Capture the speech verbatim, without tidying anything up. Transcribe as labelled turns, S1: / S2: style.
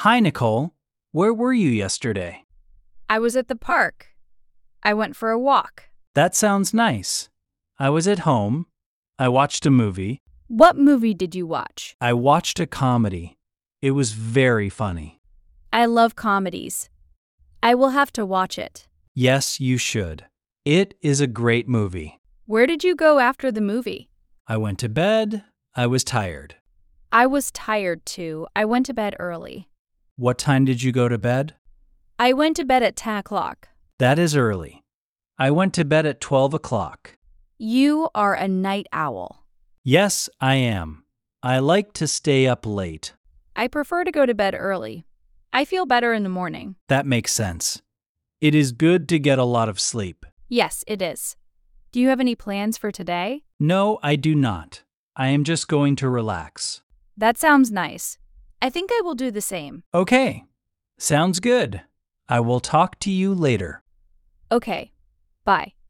S1: Hi, Nicole. Where were you yesterday?
S2: I was at the park. I went for a walk.
S1: That sounds nice. I was at home. I watched a movie.
S2: What movie did you watch?
S1: I watched a comedy. It was very funny.
S2: I love comedies. I will have to watch it.
S1: Yes, you should. It is a great movie.
S2: Where did you go after the movie?
S1: I went to bed. I was tired.
S2: I was tired too. I went to bed early.
S1: What time did you go to bed?
S2: I went to bed at ten o'clock.
S1: That is early. I went to bed at twelve o'clock.
S2: You are a night owl.
S1: Yes, I am. I like to stay up late.
S2: I prefer to go to bed early. I feel better in the morning.
S1: That makes sense. It is good to get a lot of sleep.
S2: Yes, it is. Do you have any plans for today?
S1: No, I do not. I am just going to relax.
S2: That sounds nice. I think I will do the same.
S1: Okay. Sounds good. I will talk to you later.
S2: Okay. Bye.